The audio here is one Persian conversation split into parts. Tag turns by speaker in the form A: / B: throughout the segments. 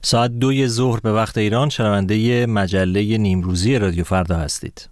A: ساعت 2 ظهر به وقت ایران شنونده مجله نیمروزی رادیو فردا هستید.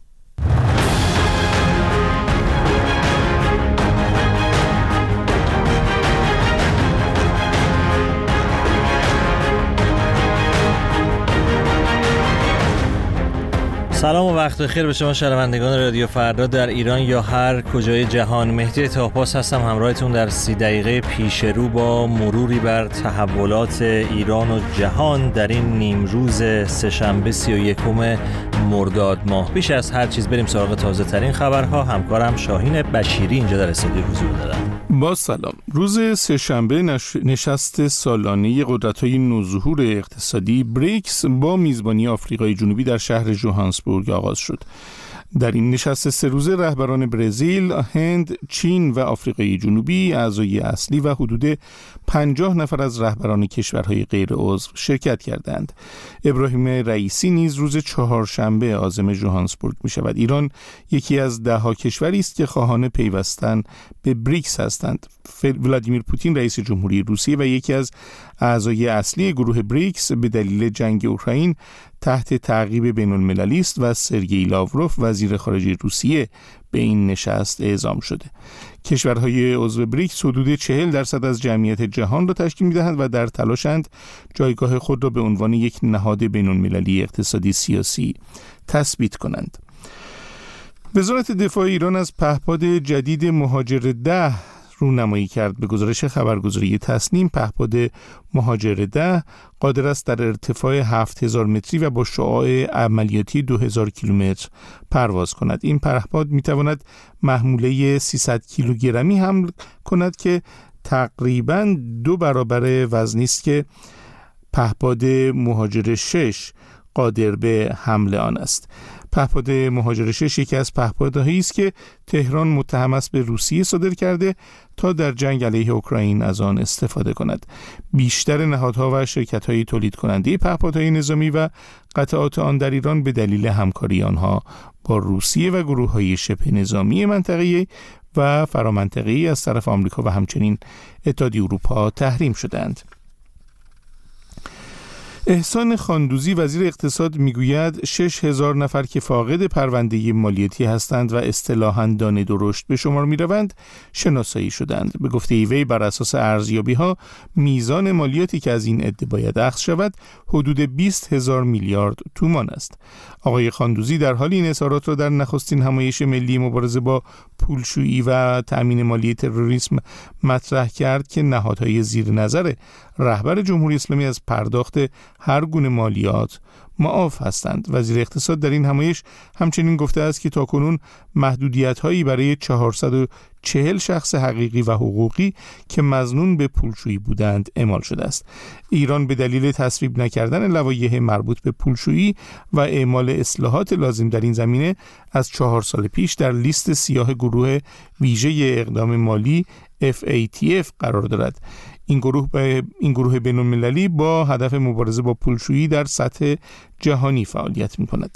A: سلام و وقت بخیر به شما شنوندگان رادیو فردا در ایران یا هر کجای جهان. مهدی طاه‌پاس هستم همراهتون در 30 دقیقه پیش رو با مروری بر تحولات ایران و جهان در این نیمروز سه‌شنبه 31 مرداد ماه. بیش از هر چیز بریم سراغ تازه ترین خبرها. همکارم شاهین بشیری اینجا در استودیو حضور دارن.
B: با سلام. روز سه‌شنبه نشست سالانه قدرت‌های نوظهور اقتصادی بریکس با میزبانی آفریقای جنوبی در شهر جوهانسبورگ آغاز شد. در این نشست 3 روزه رهبران برزیل، هند، چین و آفریقای جنوبی اعضای اصلی و حدود 50 نفر از رهبران کشورهای غیر عضو شرکت کردند. ابراهیم رئیسی نیز روز چهارشنبه عازم جوهانسبورگ می شود. ایران یکی از 10 کشوری است که خواهان پیوستن به بریکس هستند. ولادیمیر پوتین رئیس جمهوری روسیه و یکی از اعضای اصلی گروه بریکس به دلیل جنگ اوکراین تحت تعقیب بین‌المللی است و سرگئی لاوروف وزیر خارجه روسیه به این نشست اعزام شده. کشورهای عضو بریکس حدود 40% از جمعیت جهان را تشکیل می‌دهند و در تلاشند جایگاه خود را به عنوان یک نهاد بین‌المللی اقتصادی سیاسی تثبیت کنند. وزارت دفاع ایران از پهپاد جدید مهاجر 10 رونمایی کرد. به گزارش خبرگزاری تسنیم، پهپاد مهاجر 10 قادر است در ارتفاع 7000 متری و با شعاع عملیاتی 2000 کیلومتر پرواز کند. این پهپاد میتواند محموله 300 کیلوگرمی حمل کند که تقریباً 2 برابر وزنی است که پهپاد مهاجر 6 قادر به حمل آن است. پهپاد مهاجر 6 یکی از پهپادهایی است که تهران متهم است به روسیه صادر کرده تا در جنگ علیه اوکراین از آن استفاده کند. بیشتر نهادها و شرکت‌های تولید کننده پهپادهای نظامی و قطعات آن در ایران به دلیل همکاری آنها با روسیه و گروه‌های شبه نظامی منطقه‌ای و فرامنطقه‌ای از طرف آمریکا و همچنین اتحادیه اروپا تحریم شدند. احسان خاندوزی وزیر اقتصاد میگوید 6000 نفر که فاقد پرونده مالیاتی هستند و اصطلاحاً دانه درشت به شمار میروند شناسایی شدند. به گفته وی بر اساس ارزیابی‌ها میزان مالیاتی که از این عده باید اخذ شود حدود 20000 میلیارد تومان است. آقای خاندوزی در حال این اظهارات را در نخستین همایش ملی مبارزه با پولشویی و تأمین مالی تروریسم مطرح کرد که نهادهای زیر نظر رهبر جمهوری اسلامی از پرداخت هر گونه مالیات معاف هستند. وزیر اقتصاد در این همایش همچنین گفته است که تاکنون محدودیت‌هایی برای 440 شخص حقیقی و حقوقی که مظنون به پولشویی بودند اعمال شده است. ایران به دلیل تصویب نکردن لوایح مربوط به پولشویی و اعمال اصلاحات لازم در این زمینه از 4 سال پیش در لیست سیاه گروه ویژه اقدام مالی FATF قرار دارد. این گروه بین‌المللی با هدف مبارزه با پولشویی در سطح جهانی فعالیت می‌کند.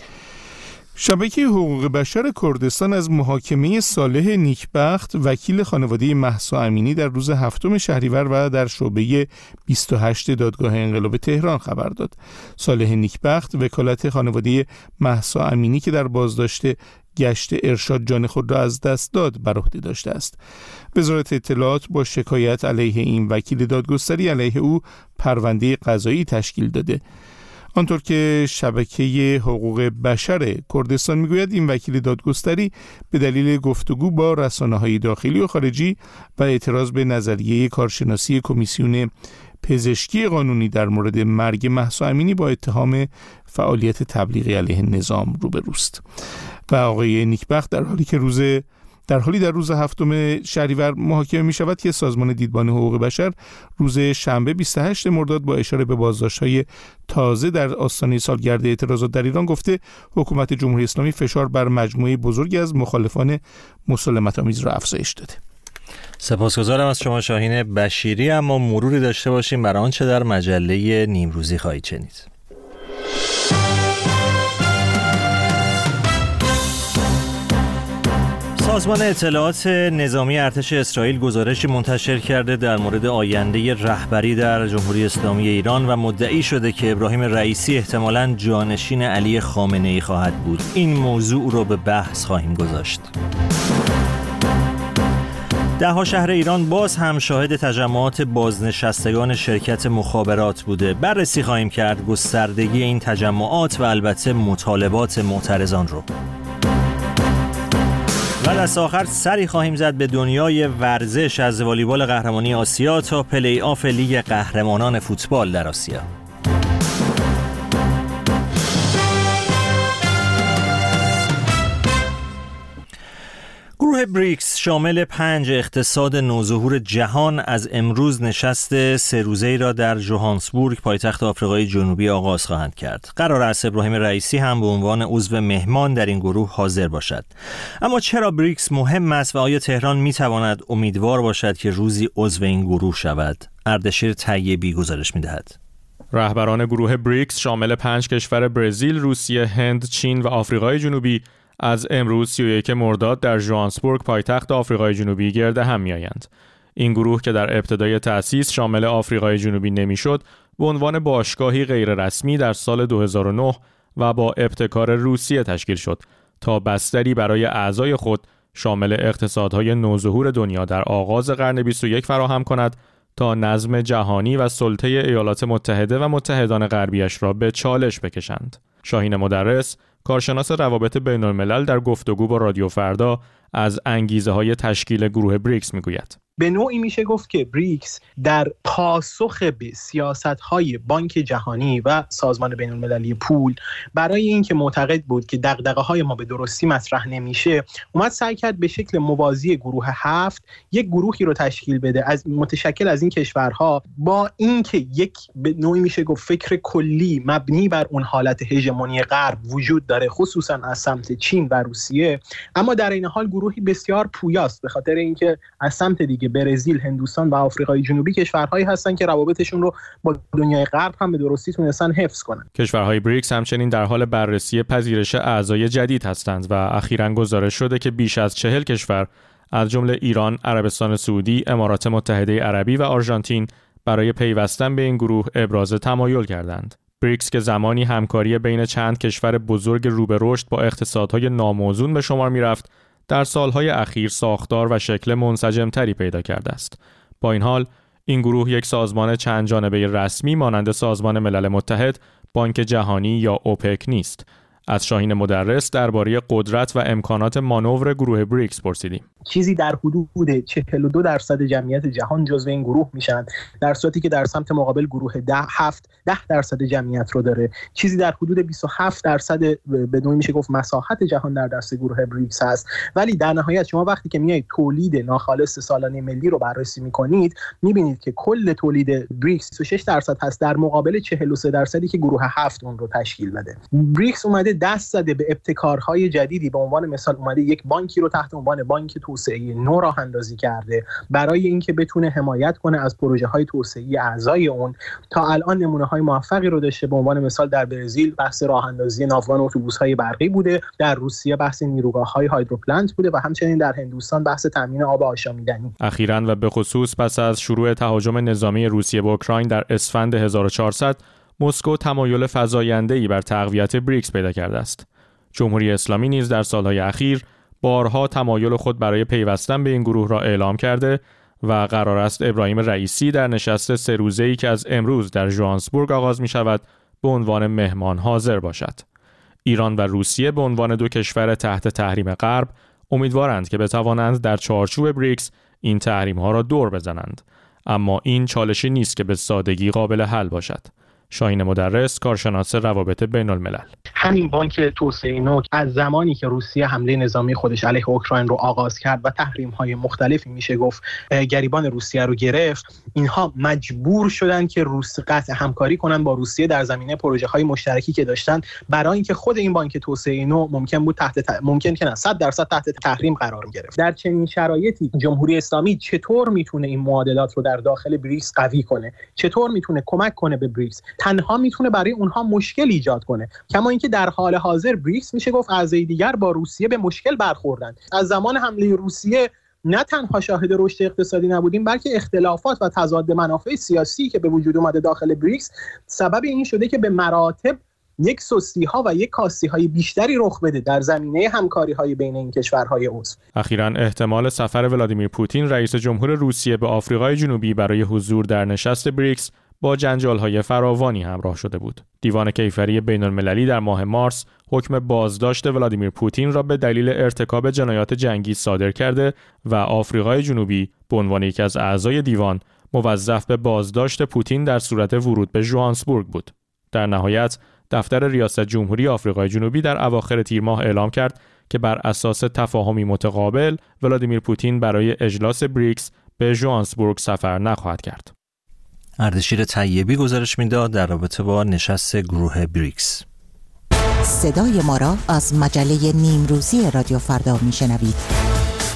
B: شبکه حقوق بشر کردستان از محاکمه صالح نیکبخت وکیل خانواده مهسا امینی در روز 7 شهریور و در شعبه 28 دادگاه انقلاب تهران خبر داد. صالح نیکبخت وکالت خانواده مهسا امینی که در بازداشت گشت ارشاد جان خود را از دست داد بر عهده داشته است. وزارت اطلاعات با شکایت علیه این وکیل دادگستری علیه او پرونده قضایی تشکیل داده. آنطور که شبکه حقوق بشر کردستان میگوید این وکیل دادگستری به دلیل گفتگو با رسانه‌های داخلی و خارجی و اعتراض به نظریه کارشناسی کمیسیون پزشکی قانونی در مورد مرگ مهسا امینی با اتهام فعالیت تبلیغی علیه نظام روبروست. و آقای نیکبخت در حالی در روز 7 شهریور محاکمه می شود که سازمان دیدبان حقوق بشر روز شنبه 28 مرداد با اشاره به بازداشت‌های تازه در آستانه سالگرد اعتراضات در ایران گفته حکومت جمهوری اسلامی فشار بر مجموعه بزرگی از مخالفان مسالمت‌آمیز را افزایش داده.
A: سپاسگزارم از شما شاهین بشیری. اما مروری داشته باشیم بر آنچه در مجله نیمروزی خواهید شنید. سازمان اطلاعات نظامی ارتش اسرائیل گزارشی منتشر کرده در مورد آینده رهبری در جمهوری اسلامی ایران و مدعی شده که ابراهیم رئیسی احتمالاً جانشین علی خامنه‌ای خواهد بود. این موضوع رو به بحث خواهیم گذاشت. ده‌ها شهر ایران باز هم شاهد تجمعات بازنشستگان شرکت مخابرات بوده. بررسی خواهیم کرد گستردگی این تجمعات و البته مطالبات معترضان رو. و دست آخر سری خواهیم زد به دنیای ورزش، از والیبال قهرمانی آسیا تا پلی آف لیگ قهرمانان فوتبال در آسیا. گروه بریکس شامل 5 اقتصاد نوظهور جهان از امروز نشست 3 روزه‌ای را در جوهانسبورگ پایتخت آفریقای جنوبی آغاز خواهند کرد. قرار است ابراهیم رئیسی هم به عنوان عضو مهمان در این گروه حاضر باشد. اما چرا بریکس مهم است و آیا تهران میتواند امیدوار باشد که روزی عضو این گروه شود؟ اردشیر طیبی گزارش می‌دهد.
C: رهبران گروه بریکس شامل 5 کشور برزیل، روسیه، هند، چین و آفریقای جنوبی از امروز 31 مرداد در جوهانسبورگ پایتخت آفریقای جنوبی گرد هم می‌آیند. این گروه که در ابتدای تأسیس شامل آفریقای جنوبی نمی‌شد، به عنوان باشگاهی غیررسمی در سال 2009 و با ابتکار روسیه تشکیل شد تا بستری برای اعضای خود شامل اقتصادهای نوظهور دنیا در آغاز قرن 21 فراهم کند تا نظم جهانی و سلطه ایالات متحده و متحدان غربیش را به چالش بکشند. شاهین مدرس، کارشناس روابط بین‌الملل، در گفتگو با رادیو فردا از انگیزه‌های تشکیل گروه بریکس میگوید.
D: به نوعی میشه گفت که بریکس در پاسخ به سیاست‌های بانک جهانی و سازمان بین‌المللی پول برای اینکه معتقد بود که دغدغه‌های ما به درستی مطرح نمیشه، اومد سعی کرد به شکل موازی گروه 7 یک گروهی رو تشکیل بده متشکل از این کشورها، با اینکه یک به نوعی میشه گفت فکر کلی مبنی بر اون حالت هژمونی غرب وجود داره، خصوصا از سمت چین و روسیه، اما در این حال گروهی بسیار پویاست به خاطر اینکه از سمت دیگه برزیل، هندوستان و آفریقای جنوبی کشورهایی هستن که روابطشون رو با دنیای غرب هم به درستی تونستن حفظ کنن.
C: کشورهای بریکس همچنین در حال بررسی پذیرش اعضای جدید هستند و اخیراً گزارش شده که بیش از 40 کشور از جمله ایران، عربستان سعودی، امارات متحده عربی و آرژانتین برای پیوستن به این گروه ابراز تمایل کردند. بریکس که زمانی همکاری بین چند کشور بزرگ رو به رشد با اقتصادهای ناموزون به شمار می‌رفت، در سالهای اخیر ساختار و شکل منسجم‌تری پیدا کرده است. با این حال، این گروه یک سازمان چند جانبه رسمی مانند سازمان ملل متحد، بانک جهانی یا اوپک نیست. از شاهین مدرس درباره قدرت و امکانات مانور گروه بریکس پرسیدیم.
D: چیزی در حدود 42% جمعیت جهان جزو این گروه میشن، در صورتی که در سمت مقابل گروه 10% جمعیت رو داره. چیزی در حدود 27% به نوعی میشه گفت مساحت جهان در دست گروه بریکس هست. ولی در نهایت شما وقتی که میایید تولید ناخالص سالانه ملی رو بررسی میکنید، میبینید که کل تولید بریکس 26% هست در مقابل 43% که گروه 7 اون رو تشکیل بده. بریکس اومده دست زده به ابتکارهای جدیدی. به عنوان مثال اومده یک بانکی رو تحت عنوان بانک توسعه نو راه اندازی کرده برای اینکه بتونه حمایت کنه از پروژه‌های توسعه‌ای اعضای اون. تا الان نمونه‌های موفقی رو داشته. به عنوان مثال در برزیل بحث راه اندازی ناوگان اتوبوس‌های برقی بوده، در روسیه بحث نیروگاه‌های هایدروپلنت بوده و همچنین در هندوستان بحث تامین آب آشامیدنی.
C: اخیراً و به خصوص پس از شروع تهاجم نظامی روسیه به اوکراین در اسفند 1400 مسکو تمایل فزاینده‌ای بر تقویت بریکس پیدا کرده است. جمهوری اسلامی نیز در سالهای اخیر بارها تمایل خود برای پیوستن به این گروه را اعلام کرده و قرار است ابراهیم رئیسی در نشست 3 روزه‌ای که از امروز در جوهانسبورگ آغاز می شود به عنوان مهمان حاضر باشد. ایران و روسیه به عنوان 2 کشور تحت تحریم غرب امیدوارند که بتوانند در چارچوب بریکس این تحریم‌ها را دور بزنند، اما این چالشی نیست که به سادگی قابل حل باشد. شاهین مدرس، کارشناس روابط بین‌الملل:
D: همین بانک توسعه نو از زمانی که روسیه حمله نظامی خودش علیه اوکراین رو آغاز کرد و تحریم‌های مختلفی میشه گفت گریبان روسیه رو گرفت، اینها مجبور شدن که قطع همکاری کنن با روسیه در زمینه پروژه‌های مشترکی که داشتن، برای اینکه خود این بانک توسعه نو ممکن بود ممکن که نه 100% تحت تحریم قرار گرفت. در چنین شرایطی جمهوری اسلامی چطور میتونه این معادلات رو در داخل بریکس قوی کنه؟ چطور میتونه کمک کنه به بریکس؟ تنها میتونه برای اونها مشکل ایجاد کنه. کما اینکه در حال حاضر بریکس میشه گفت اعضای دیگر با روسیه به مشکل برخوردن. از زمان حمله روسیه نه تنها شاهد رشد اقتصادی نبودیم، بلکه اختلافات و تضاد منافع سیاسی که به وجود اومده داخل بریکس سبب این شده که به مراتب یک سستی‌ها و یک کاستی‌های بیشتری رخ بده در زمینه همکاری‌های بین این کشورهای عضو.
C: اخیراً احتمال سفر ولادیمیر پوتین رئیس جمهور روسیه به آفریقای جنوبی برای حضور در نشست بریکس با جنجال‌های فراوانی همراه شده بود. دیوان کیفری بین‌المللی در ماه مارس حکم بازداشت ولادیمیر پوتین را به دلیل ارتکاب جنایات جنگی صادر کرده و آفریقای جنوبی به عنوان یکی از اعضای دیوان موظف به بازداشت پوتین در صورت ورود به ژوهانسبورگ بود. در نهایت دفتر ریاست جمهوری آفریقای جنوبی در اواخر تیر ماه اعلام کرد که بر اساس تفاهمی متقابل ولادیمیر پوتین برای اجلاس بریکس به ژوهانسبورگ سفر نخواهد کرد.
A: اردشیر طیبی گزارش میداد در رابطه با نشست گروه بریکس.
E: صدای ما را از مجله نیمروزی رادیو فردا میشنوید.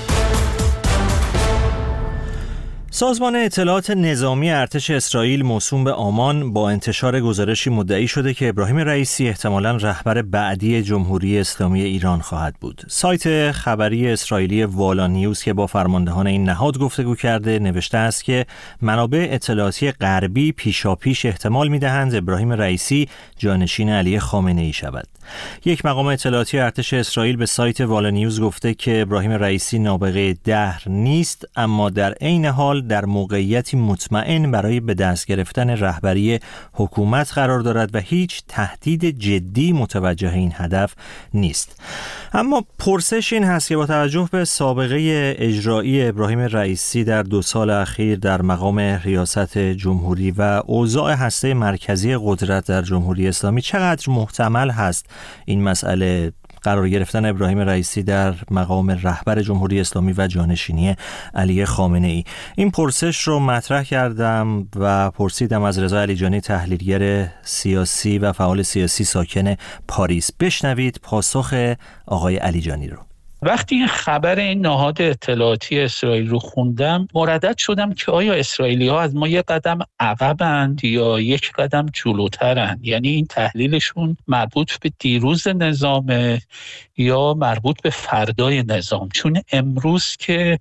A: سازمان اطلاعات نظامی ارتش اسرائیل موسوم به آمان با انتشار گزارشی مدعی شده که ابراهیم رئیسی احتمالاً رهبر بعدی جمهوری اسلامی ایران خواهد بود. سایت خبری اسرائیلی والا نیوز که با فرماندهان این نهاد گفتگو کرده نوشته است که منابع اطلاعاتی غربی پیشاپیش احتمال می‌دهند ابراهیم رئیسی جانشین علی خامنه‌ای شود. یک مقام اطلاعاتی ارتش اسرائیل به سایت والا نیوز گفته که ابراهیم رئیسی نابغه دهر نیست، اما در عین حال در موقعیتی مطمئن برای به دست گرفتن رهبری حکومت قرار دارد و هیچ تهدید جدی متوجه این هدف نیست. اما پرسش این هست که با توجه به سابقه اجرایی ابراهیم رئیسی در 2 سال اخیر در مقام ریاست جمهوری و اوضاع هسته مرکزی قدرت در جمهوری اسلامی چقدر محتمل هست این مسئله قرار گرفتن ابراهیم رئیسی در مقام رهبر جمهوری اسلامی و جانشینی علی خامنه‌ای؟ این پرسش رو مطرح کردم و پرسیدم از رضا علیجانی، تحلیلگر سیاسی و فعال سیاسی ساکن پاریس. بشنوید پاسخ آقای علیجانی رو.
F: وقتی این خبر این نهاد اطلاعاتی اسرائیل رو خوندم مردد شدم که آیا اسرائیلی‌ها از ما یک قدم عقبند یا یک قدم جلوترند؟ یعنی این تحلیلشون مربوط به دیروز نظام یا مربوط به فردای نظام؟ چون امروز که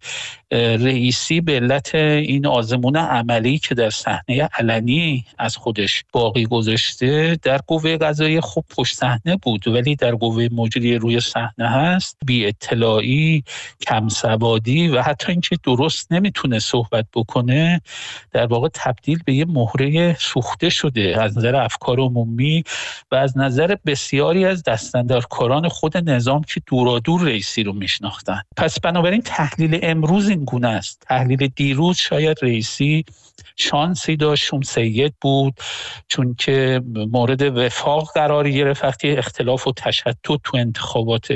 F: رئیسی به علت این آزمون عملی که در صحنه علنی از خودش باقی گذاشته در قوه قضاییه خب پشت صحنه بود، ولی در قوه مجریه روی صحنه هست، بی اطلاعی، کم سوادی و حتی اینکه درست نمیتونه صحبت بکنه در واقع تبدیل به یه مهره سوخته شده از نظر افکار عمومی و از نظر بسیاری از دستاندرکاران خود نظام که دورادور رئیسی رو میشناختن. پس بنابراین تحلیل امروز این گونه است. تحلیل دیروز شاید رئیسی شانسی داشت، چون سید بود، چون که مورد وفاق قرار گرفت وقتی اختلاف و تشتت تو انتخابات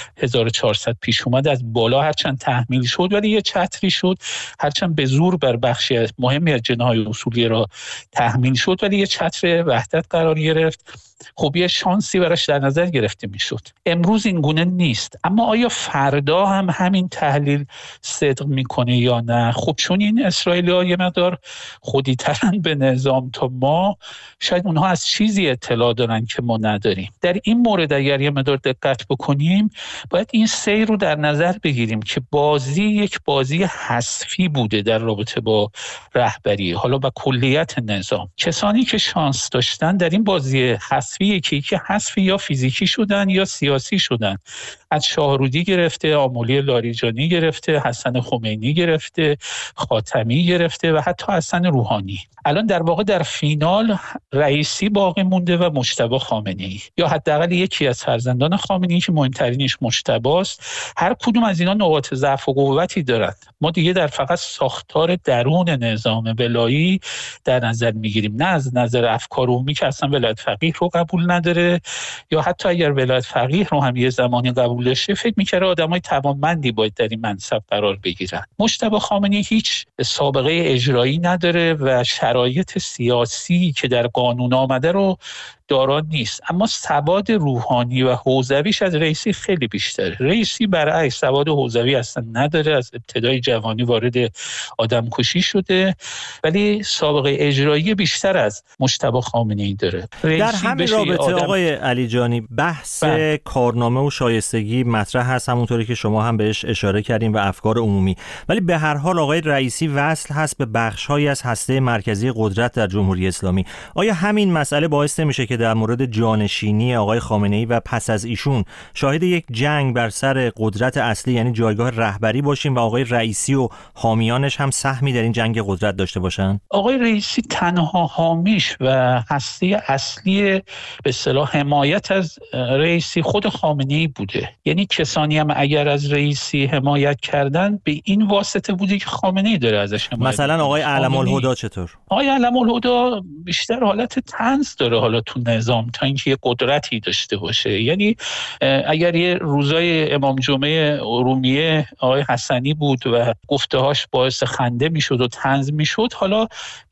F: 1400 پیش اومد، از بالا هرچند تحمیل شد ولی یه چتری شد، هرچند به زور بر بخشی مهمی از جناح اصولی را تحمیل شد ولی یه چتر وحدت قرار گرفت. خب یه شانسی براش در نظر گرفته میشد. امروز این گونه نیست. اما آیا فردا هم همین تحلیل صدق میکنه یا نه؟ خب چون این اسرائیلی‌ها یه مقدار خودی ترن به نظام تا ما، شاید اونها از چیزی اطلاع دارن که ما نداریم. در این مورد اگر یه مقدار دقت بکنیم باید این سیر رو در نظر بگیریم که بازی یک بازی حذفی بوده در رابطه با رهبری حالا با کلیت نظام. کسانی که شانس داشتن در این بازی حذفی که حذفی یا فیزیکی شدن یا سیاسی شدن، از شاهرودی گرفته، آمولی لاریجانی گرفته، حسن خمینی گرفته، خاتمی گرفته و حتی حسن روحانی. الان در واقع در فینال رئیسی باقی مونده و مجتبی خامنه‌ای، یا حداقل یکی از فرزندان خامنه‌ای که مهمترینش مجتبی است. هر کدوم از اینا نقاط ضعف و قوتی دارند. ما دیگه در فقط ساختار درون نظام ولایی در نظر میگیریم، نه از نظر افکار عمومی که اصلا ولایت فقیه رو قبول نداره، یا حتی اگر ولایت فقیه رو هم یه زمانی قبول داشته فکر می‌کرد آدمای توانمندی باید در این منصب قرار بگیرن. مجتبی خامنه‌ای هیچ سابقه اجرایی نداره و شرایط سیاسی که در قانون آمده رو دارا نیست، اما سواد روحانی و حوزویش از رئیسی خیلی بیشتره. رئیسی برعکس سواد حوزوی اصلا نداره، از ابتدای جوانی وارد آدمکشی شده، ولی سابقه اجرایی بیشتر از مجتبی خامنه‌ای داره.
A: در همین رابطه آقای علیجانی بحث کارنامه و شایستگی مطرح هست، همونطوری که شما هم بهش اشاره کردین و افکار عمومی، ولی به هر حال آقای رئیسی وصل هست به بخش‌هایی از هسته مرکزی قدرت در جمهوری اسلامی. آیا همین مسئله باعث نمیشه که در مورد جانشینی آقای خامنه‌ای و پس از ایشون شاهد یک جنگ بر سر قدرت اصلی یعنی جایگاه رهبری باشیم و آقای رئیسی و حامیانش هم سهمی در این جنگ قدرت داشته باشن؟
F: آقای رئیسی تنها حامیش و هسته اصلی به اصطلاح حمایت از رئیسی خود خامنه‌ای بوده. یعنی کسانی هم اگر از رئیسی حمایت کردن به این واسطه بوده که خامنه‌ای داره ازش حمایت.
A: مثلا آقای علم‌الهدی چطور؟
F: آقای علم‌الهدی بیشتر حالت طنز داره حالا تو نظام تا اینکه قدرتی داشته باشه. یعنی اگر یه روزای امام جمعه ارومیه آقای حسنی بود و گفته‌هاش باعث خنده میشد و طنز میشد، حالا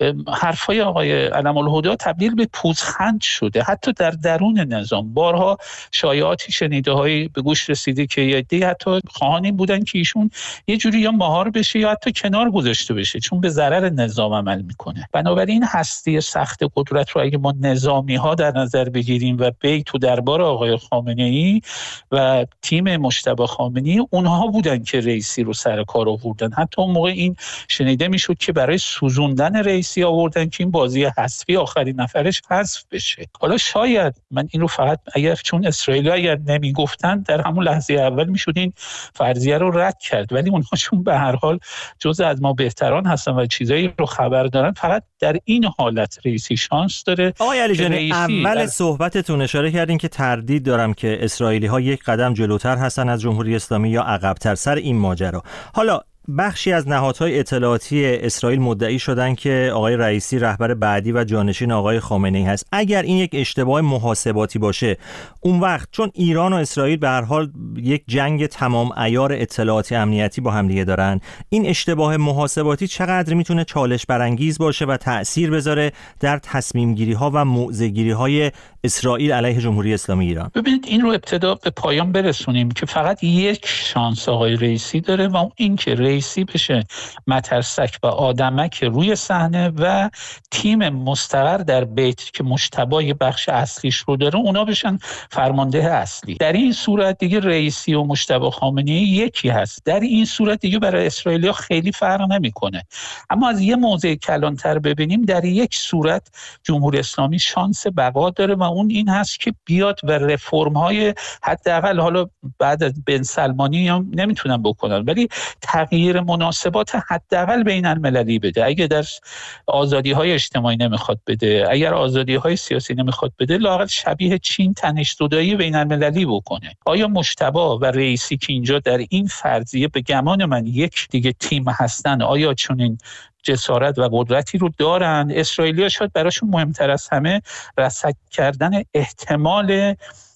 F: حرفای آقای علم‌الهدی تبدیل به پوزخند شده. حتی در درون نظام بارها شایعاتی شنیده‌هایی به گوش رسیده که یه عده‌ای حتی خواهان این بودن که ایشون یه جوری یا مهار بشه یا حتی کنار گذاشته بشه، چون به ضرر نظام عمل میکنه. بنابراین هستی سخت قدرت رو اگه ما نظامی‌ها در نظر بگیریم و بیت و دربار آقای خامنه‌ای و تیم مجتبی خامنه‌ای، اونها بودن که رئیسی رو سر کار آوردن. حتی اون موقع این شنیده میشد که برای سوزوندن رئیسی آوردن که این بازی حذفی آخرین نفرش حذف بشه. حالا شاید من این رو فقط اگر چون اسرائیلی اگر نمیگفتن در همون لحظه اول میشد این فرضیه رو رد کرد، ولی اونها چون به هر حال جزء از ما بهتران هستن و چیزایی رو خبر دارن، فقط در این حالت رئیسی شانس داره.
A: آقای علیجانی اول صحبتتون اشاره کردین که تردید دارم که اسرائیلی ها یک قدم جلوتر هستن از جمهوری اسلامی یا عقب‌تر سر این ماجرا. حالا بخشی از نهادهای اطلاعاتی اسرائیل مدعی شدن که آقای رئیسی رهبر بعدی و جانشین آقای خامنه‌ای هست. اگر این یک اشتباه محاسباتی باشه، اون وقت چون ایران و اسرائیل به هر حال یک جنگ تمام عیار اطلاعاتی امنیتی با هم دیگه دارن، این اشتباه محاسباتی چقدر میتونه چالش برانگیز باشه و تأثیر بذاره در تصمیم گیری ها و موضع گیری های اسرائیل علیه جمهوری اسلامی ایران؟
F: ببینید این رو ابتدا به پایان برسونیم که فقط یک شانس آقای رئیسی داره و اون این که رئیسی بشه مترسک و آدمک روی صحنه و تیم مستقر در بیت که مجتبی بخش اصلیش رو داره اونا بشن فرمانده اصلی. در این صورت دیگه رئیسی و مجتبی خامنه‌ای یکی هست. در این صورت دیگه برای اسرائیلیا خیلی فرق نمیکنه. اما از یه موضع کلانتر ببینیم، در یک صورت جمهوری اسلامی شانس بقا داره و اون این هست که بیاد و رفرم‌های حداقل حالا بعد از بن سلمانی هم نمیتونن بکنن، ولی تغییر مناسبات حداقل بین المللی بده. اگه در آزادی‌های اجتماعی نمیخواد بده، اگر آزادی‌های سیاسی نمیخواد بده، لااقل شبیه چین تنش زدایی بین المللی بکنه. آیا مجتبی و رئیسی که اینجا در این فرضیه به گمان من یک دیگه تیم هستن، آیا چون این جسارت و قدرتی رو دارن؟ اسرائیلی‌ها شاید براشون مهمتر از همه رصد کردن احتمال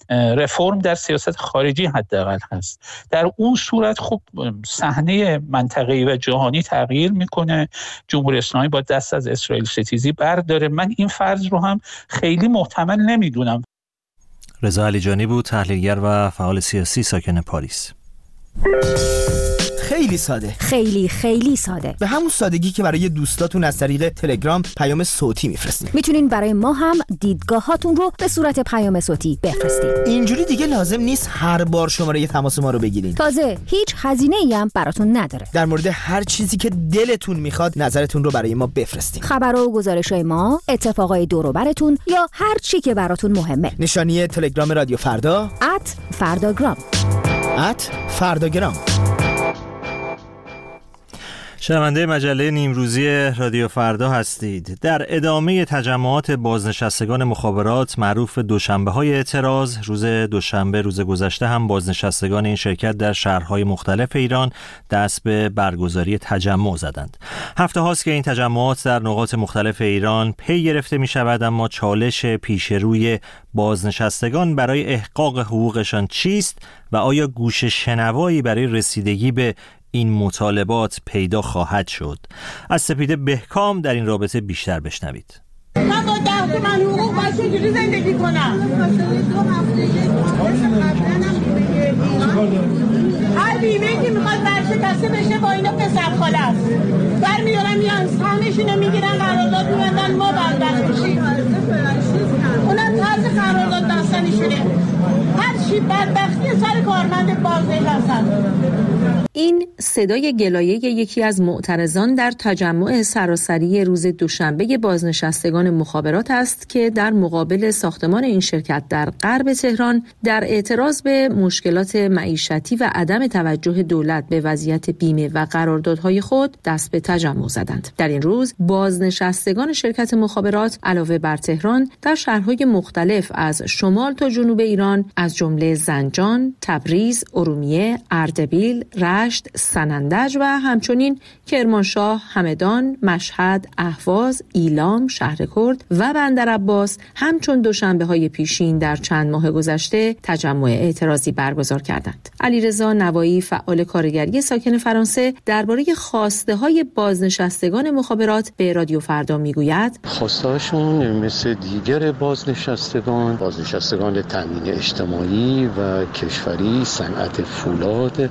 F: رفرم در سیاست خارجی حداقل هست. در اون صورت خب صحنه منطقه‌ای و جهانی تغییر میکنه، جمهوری اسلامی با دست از اسرائیل ستیزی برداره. من این فرض رو هم خیلی محتمل نمیدونم.
A: رضا علیجانی بود، تحلیلگر و فعال سیاسی ساکن پاریس.
G: خیلی ساده،
H: خیلی ساده،
G: به همون سادگی که برای دوستاتون از طریق تلگرام پیام صوتی میفرستین.
H: میتونین برای ما هم دیدگاهاتون رو به صورت پیام صوتی بفرستید.
G: اینجوری دیگه لازم نیست هر بار شماره تماس ما رو بگیرین.
H: تازه هیچ هزینه‌ای هم براتون نداره.
G: در مورد هر چیزی که دلتون میخواد نظرتون رو برای ما بفرستین.
H: خبرها و گزارش‌های ما، اتفاقای دور و براتون یا هر چی که براتون مهمه.
G: نشانی تلگرام رادیو فردا
H: @فرداگرام.
G: @فرداگرام.
A: شنونده مجله نیمروزی رادیو فردا هستید. در ادامه تجمعات بازنشستگان مخابرات معروف دوشنبه‌های اعتراض، روز دوشنبه روز گذشته هم بازنشستگان این شرکت در شهرهای مختلف ایران دست به برگزاری تجمع زدند. هفته هاست که این تجمعات در نقاط مختلف ایران پی گرفته می شود، اما چالش پیش روی بازنشستگان برای احقاق حقوقشان چیست و آیا گوش شنوایی برای رسیدگی به این مطالبات پیدا خواهد شد؟ از سپیده بهکام در این رابطه بیشتر بشنوید.
I: من با 10 تومن حقوق باید چجوری زندگی کنم؟ کنم. هر بیمه که میخواد برشکسته بشه با اینا پسر خاله است. برمیارن میان سهمشونو میگیرن، قرارداد میبندن، ما بدبخت میشیم. اونم طرز قرارداد داستانشونه. هر چی بدبختی سر کارمند بازدهی هستن.
J: این صدای گلایه یکی از معترضان در تجمع سراسری روز دوشنبه بازنشستگان مخابرات است که در مقابل ساختمان این شرکت در غرب تهران در اعتراض به مشکلات معیشتی و عدم توجه دولت به وضعیت بیمه و قراردادهای خود دست به تجمع زدند. در این روز بازنشستگان شرکت مخابرات علاوه بر تهران در شهرهای مختلف از شمال تا جنوب ایران از جمله زنجان، تبریز، ارومیه، اردبیل، رشت، سنندج و همچنین کرمانشاه، همدان، مشهد، اهواز، ایلام، شهرکرد و بندرعباس همچون دوشنبه‌های پیشین در چند ماه گذشته تجمع اعتراضی برگزار کردند. علیرضا نوایی فعال کارگری ساکن فرانسه درباره خواسته‌های بازنشستگان مخابرات به رادیو فردا میگوید:
K: خواسته‌هاشون مثل دیگر بازنشستگان تامین اجتماعی و کشوری، صنعت فولاد،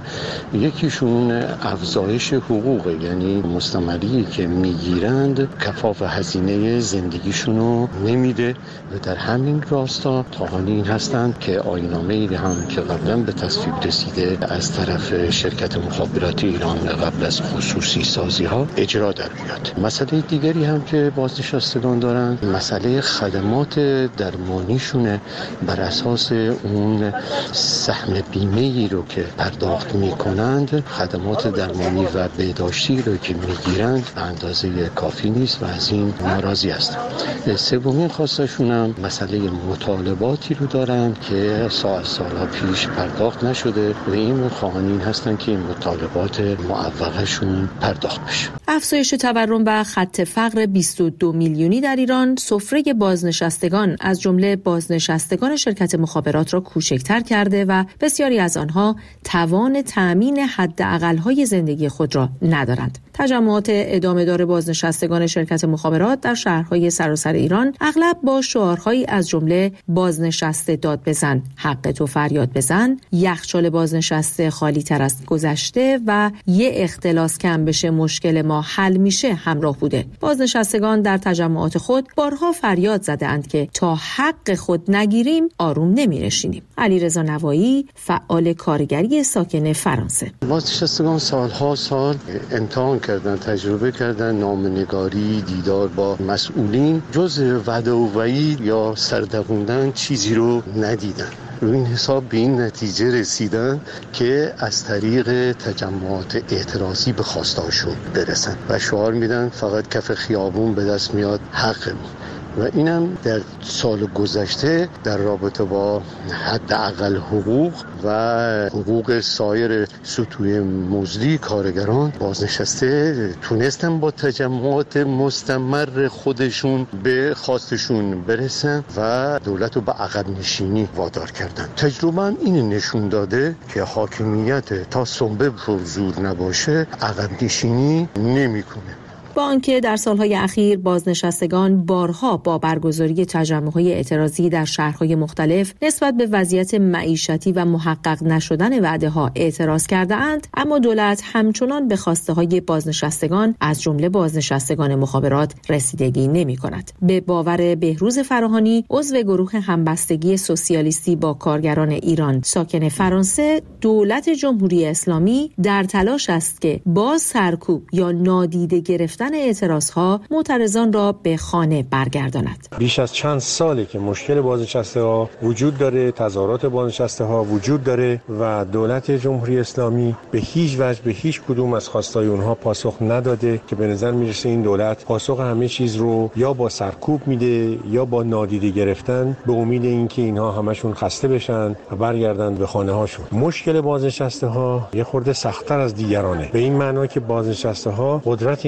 K: یکیشون افزایش حقوق، یعنی مستمری که میگیرند کفاف هزینه زندگیشونو نمیده و در همین راستا تاهانی هستند که آیین‌نامه‌ای هم که قبلا به تصویب رسیده از طرف شرکت مخابراتی ایران قبل از خصوصی سازی ها اجرا در بیاد. مسئله دیگری هم که بازنشستگان دارند مسئله خدمات درمانیشونه بر اساس اون سهم بیمه‌ای رو که پرداخت میکنند، خدمات درمانی و بهداشتی رو که میگیرند به اندازه کافی نیست و از این ناراضی هستند. سومین خواستشون هم مسئله مطالباتی رو دارند که سالها پیش پرداخت نشده و این خواهانین هستند که این مطالبات معوقشون پرداخت بشه.
J: افزایش تورم و خط فقر 22 میلیونی در ایران سفره بازنشستگان از جمله بازنشستگان شرکت مخابرات را کوچکتر کرده و بسیاری از آنها توان تأمین حداقل‌های زندگی خود را ندارند. تجمعات ادامه‌دار بازنشستگان شرکت مخابرات در شهرهای سراسر ایران اغلب با شعارهایی از جمله بازنشسته داد بزن، حق تو فریاد بزن، یخچال بازنشسته خالی تر از گذشته و یه اختلاس کم بشه مشکل ما حل میشه همراه بوده. بازنشستگان در تجمعات خود بارها فریاد زدند که تا حق خود نگیریم آروم نمی‌نشینیم. علیرضا نوایی فعال کارگری ساکن فرانسه:
K: بازنشستگان سالها سال امتحان کردن، تجربه کردن نامه‌نگاری، دیدار با مسئولین، جز وعده و وعید یا سردقوندن چیزی رو ندیدن. رو این حساب به این نتیجه رسیدن که از طریق تجمعات اعتراضی به خواستهاشون برسن و شعار میدن فقط کف خیابون به دست میاد حقمون. و اینم در سال گذشته در رابطه با حداقل حقوق و حقوق سایر سطوح مزدی کارگران بازنشسته تونستن با تجمعات مستمر خودشون به خواستشون برسن و دولت رو به عقب نشینی وادار کردن. تجربه هم این نشون داده که حاکمیت تا سنبه پر زور نباشه عقب نشینی نمیکنه.
J: با آنکه در سالهای اخیر بازنشستگان بارها با برگزاری تجمع‌های اعتراضی در شهرهای مختلف نسبت به وضعیت معیشتی و محقق نشدن وعده‌ها اعتراض کرده‌اند، اما دولت همچنان به خواسته‌های بازنشستگان از جمله بازنشستگان مخابرات رسیدگی نمی‌کند. به باور بهروز فراهانی، عضو گروه همبستگی سوسیالیستی با کارگران ایران ساکن فرانسه، دولت جمهوری اسلامی در تلاش است که با سرکوب یا نادیده گرفتن اعتراضها معترضان را به خانه برگرداند.
L: بیش از چند ساله که مشکل بازنشسته ها وجود داره، تظاهرات بازنشسته ها وجود داره و دولت جمهوری اسلامی به هیچ وجه به هیچ کدوم از خواستای اونها پاسخ نداده که به نظر میرسه این دولت پاسخ همه چیز رو یا با سرکوب میده یا با نادیده گرفتن به امید اینکه اینها همشون خسته بشن و برگردن به خانه هاشون. مشکل بازنشسته ها یه خورده سخت‌تر از دیگرانه، به این معنی که بازنشسته ها قدرت این که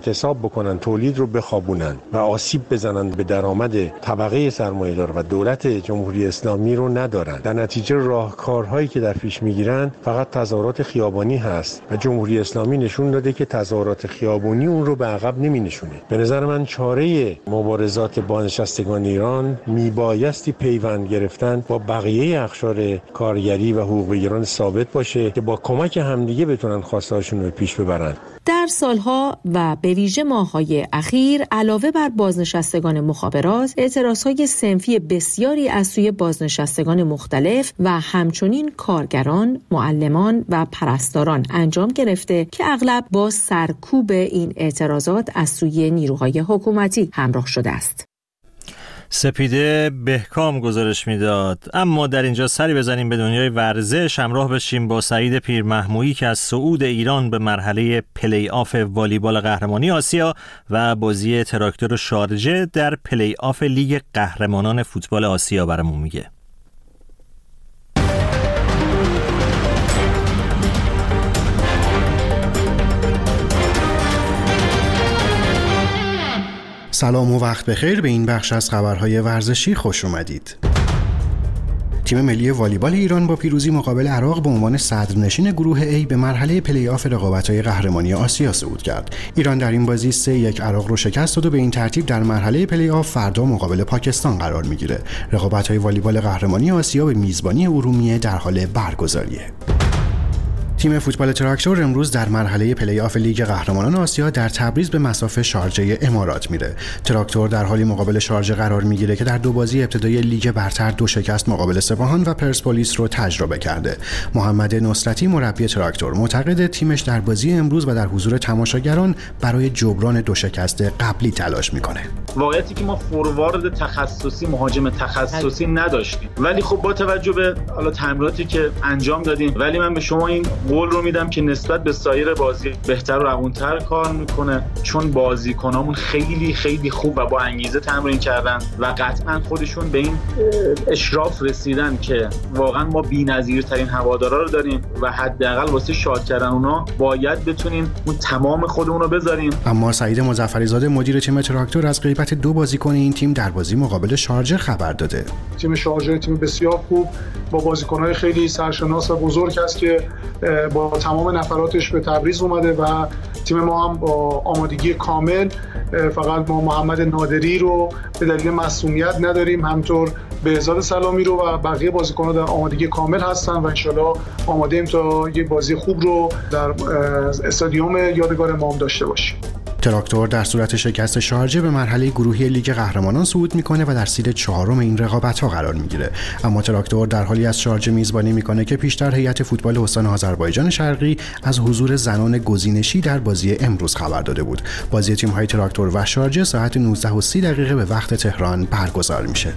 L: اغتصاب بکنن، تولید رو بخوابونن و آسیب بزنن به درآمد طبقه سرمایه‌دار و دولت جمهوری اسلامی رو ندارن. در نتیجه راهکارهایی که در پیش میگیرن فقط تظاهرات خیابانی هست و جمهوری اسلامی نشون داده که تظاهرات خیابانی اون رو به عقب نمی‌نشونه. به نظر من چاره مبارزات بازنشستگان ایران میبایستی پیوند گرفتن با بقیه اقشار کارگری و حقوق بگیران ثابت باشه که با کمک همدیگه بتونن خواسته‌هاشون رو پیش ببرن.
J: در سالها و به ویژه ماه‌های اخیر علاوه بر بازنشستگان مخابرات، اعتراضهای صنفی بسیاری از سوی بازنشستگان مختلف و همچنین کارگران، معلمان و پرستاران انجام گرفته که اغلب با سرکوب این اعتراضات از سوی نیروهای حکومتی همراه شده است.
A: سپیده بهکام گزارش میداد. اما در اینجا سری بزنیم به دنیای ورزش، همراه بشیم با سعید پیرمحمودی که از صعود ایران به مرحله پلی آف والیبال قهرمانی آسیا و بازی تراکتور شارجه در پلی آف لیگ قهرمانان فوتبال آسیا برامون میگه.
M: سلام و وقت بخیر، به این بخش از خبرهای ورزشی خوش اومدید. تیم ملی والیبال ایران با پیروزی مقابل عراق به عنوان صدرنشین گروه A به مرحله پلی آف رقابت‌های قهرمانی آسیا صعود کرد. ایران در این بازی 3-1 عراق رو شکست داد و به این ترتیب در مرحله پلی آف فردا مقابل پاکستان قرار میگیره. رقابت‌های والیبال قهرمانی آسیا به میزبانی ارومیه در حال برگزاریه. تیم فوتبال تراکتور امروز در مرحله پلی آف لیگ قهرمانان آسیا در تبریز به مصاف شارجه امارات میره. تراکتور در حالی مقابل شارجه قرار میگیره که در دو بازی ابتدایی لیگ برتر 2 شکست مقابل سپاهان و پرسپولیس رو تجربه کرده. محمد نصرتی مربی تراکتور معتقد تیمش در بازی امروز و در حضور تماشاگران برای جبران 2 شکست قبلی تلاش میکنه.
N: واقعیتی که ما فوروارد تخصصی، مهاجم تخصصی نداشتیم، ولی خب با توجه به حالا تمریناتی که انجام دادیم، ولی من به شما این قول رو میدم که نسبت به سایر بازی بهتر و روونتر کار میکنه، چون بازیکنامون خیلی خیلی خوب و با انگیزه تمرین کردن و قطعا خودشون به این اشراف رسیدن که واقعا ما بی‌نظیرترین هوادارا رو داریم و حداقل واسه شاد کردن اونا باید بتونیم اون تمام خودمون رو بذاریم.
M: اما سعید مظفری‌زاده مدیر تیم تراکتور از غیبت 2 بازیکن این تیم در بازی مقابل شارجه خبر داده.
O: تیم شارجه تیم بسیار خوب با بازیکن‌های خیلی سرشناس و بزرگ است که با تمام نفراتش به تبریز اومده و تیم ما هم با آمادگی کامل، فقط ما محمد نادری رو به دلیل معصومیت نداریم، همطور بهزاد سلامی رو و بقیه بازیکن‌ها در آمادگی کامل هستن و انشالله آماده ایم تا یک بازی خوب رو در استادیوم یادگار امام داشته باشیم.
M: تراکتور در صورت شکست شارجه به مرحله گروهی لیگ قهرمانان صعود میکنه و در سید 4 این رقابت‌ها قرار میگیره. اما تراکتور در حالی از شارجه میزبانی میکنه که پیشتر هیئت فوتبال استان آذربایجان شرقی از حضور زنان گزینشی در بازی امروز خبر داده بود. بازی تیم‌های تراکتور و شارجه ساعت 19:30 به وقت تهران برگزار میشه.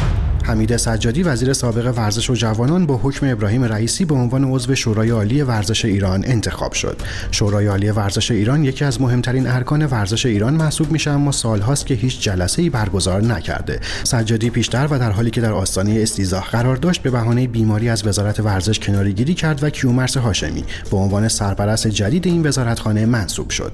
M: حمید سجادی وزیر سابق ورزش و جوانان با حکم ابراهیم رئیسی به عنوان عضو شورای عالی ورزش ایران انتخاب شد. شورای عالی ورزش ایران یکی از مهمترین ارکان ورزش ایران محسوب میشه، اما سالهاست که هیچ جلسه‌ای برگزار نکرده. سجادی پیشتر و در حالی که در آستانه استیضاح قرار داشت به بهانه بیماری از وزارت ورزش کناره‌گیری کرد و کیومرث هاشمی به عنوان سرپرست جدید این وزارتخانه منصوب شد.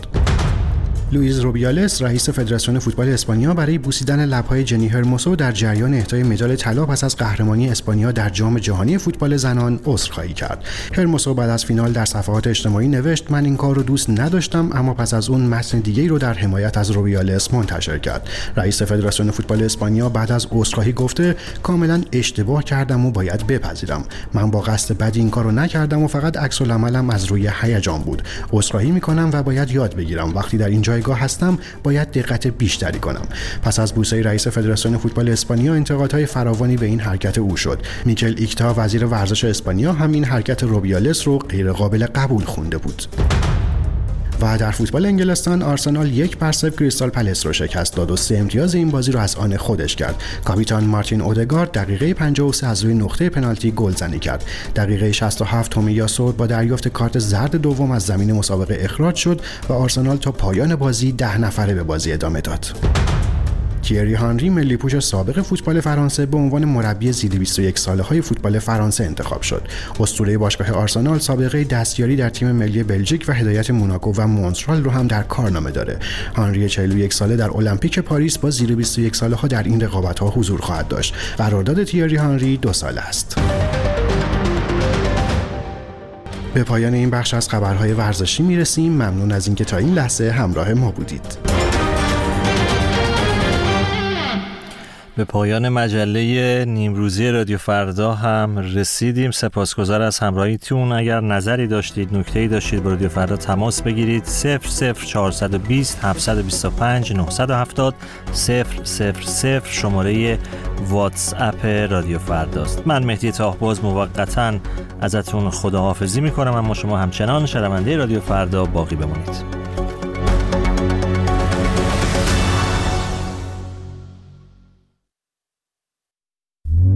M: لوئیز روبیالس رئیس فدراسیون فوتبال اسپانیا برای بوسیدن لب‌های جنی هرموسو در جریان اهدای مدال طلا پس از قهرمانی اسپانیا در جام جهانی فوتبال زنان عذرخواهی کرد. هرموسو بعد از فینال در صفحات اجتماعی نوشت: من این کار رو دوست نداشتم، اما پس از اون متن دیگه‌ای رو در حمایت از روبیالس منتشر کرد. رئیس فدراسیون فوتبال اسپانیا بعد از عذرخواهی گفته: کاملا اشتباه کردم و باید بپذیرم. من با قصد بدی این کارو نکردم و فقط عکس‌العملم از روی هیجان بود. عذرخواهی می‌کنم و باید یاد بگیرم وقتی در این جایگاه هستم باید دقت بیشتری کنم. پس از بوسه رئیس فدراسیون فوتبال اسپانیا انتقادهای فراوانی به این حرکت او شد. میکل ایکتا وزیر ورزش اسپانیا هم این حرکت روبیالس رو غیر قابل قبول خونده بود. و در فوتبال انگلستان آرسنال 1-0 کریستال پلس رو شکست داد و 3 امتیاز این بازی رو از آن خودش کرد. کاپیتان مارتین اودگارد دقیقه 53 از روی نقطه پنالتی گلزنی کرد. دقیقه 67 تومیاسو با دریافت کارت زرد دوم از زمین مسابقه اخراج شد و آرسنال تا پایان بازی 10 نفره به بازی ادامه داد. تیری هانری ملی‌پوش سابق فوتبال فرانسه به عنوان مربی زیر 21 ساله‌های فوتبال فرانسه انتخاب شد. اسطوره باشگاه آرسنال سابقه دستیاری در تیم ملی بلژیک و هدایت موناکو و مونترال رو هم در کارنامه داره. هانری 41 ساله در المپیک پاریس با زیر 21 ساله‌ها در این رقابت‌ها حضور خواهد داشت. قرارداد تیری هانری 2 ساله است. به پایان این بخش از خبرهای ورزشی میرسیم. ممنون از اینکه تا این لحظه همراه ما بودید.
A: به پایان مجله نیمروزی رادیو فردا هم رسیدیم. سپاسگزار از همراهیتون. اگر نظری داشتید، نکته‌ای داشتید، با رادیو فردا تماس بگیرید. 00420 725 970 000 شماره واتس اپ رادیو فرداست. من مهدی طاهباز موقتا ازتون خداحافظی میکنم، اما شما همچنان شنونده رادیو فردا باقی بمونید.